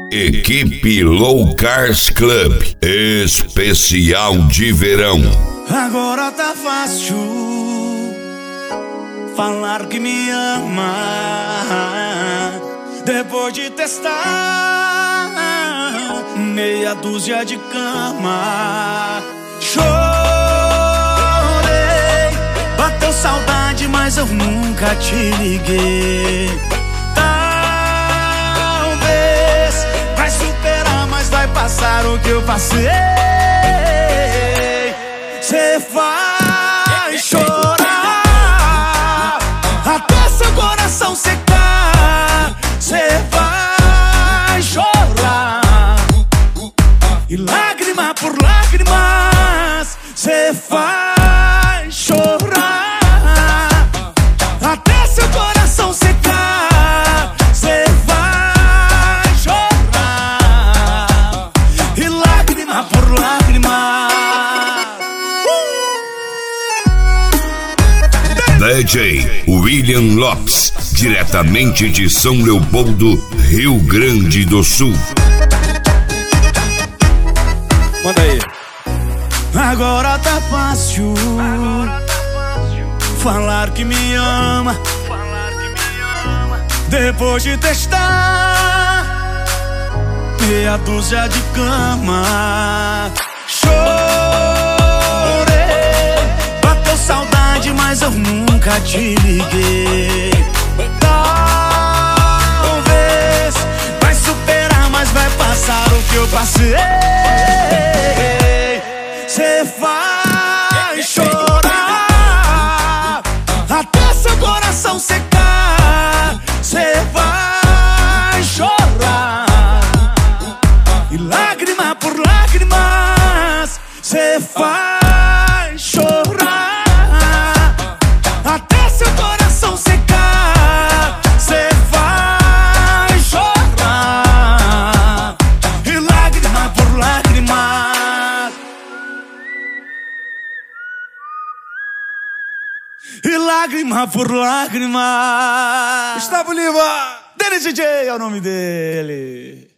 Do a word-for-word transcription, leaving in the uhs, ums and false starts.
Equipe Low Cars Club, especial de verão. Agora tá fácil falar que me ama, depois de testar meia dúzia de cama. Chorei, bateu saudade, mas eu nunca te liguei. Talvez vai superar, mas vai passar o que eu passei. Cê vai chorar até seu coração secar. Cê vai chorar e lágrima por lágrimas. Cê vai chorar até seu coração secar. Cê vai chorar e lágrima por lágrima. D J William Lopes, diretamente de São Leopoldo, Rio Grande do Sul. Manda aí. Agora tá fácil falar que me ama, depois de testar meia dúzia de cama. Mas eu nunca te liguei. Talvez vai superar, mas vai passar o que eu passei. Cê vai chorar até seu coração secar. Cê vai chorar e lágrima por lágrimas. Cê vai chorar até seu coração secar. Cê vai chorar e lágrima por lágrima. E lágrima por lágrima. Gustavo Lima, Dele D J é o nome dele.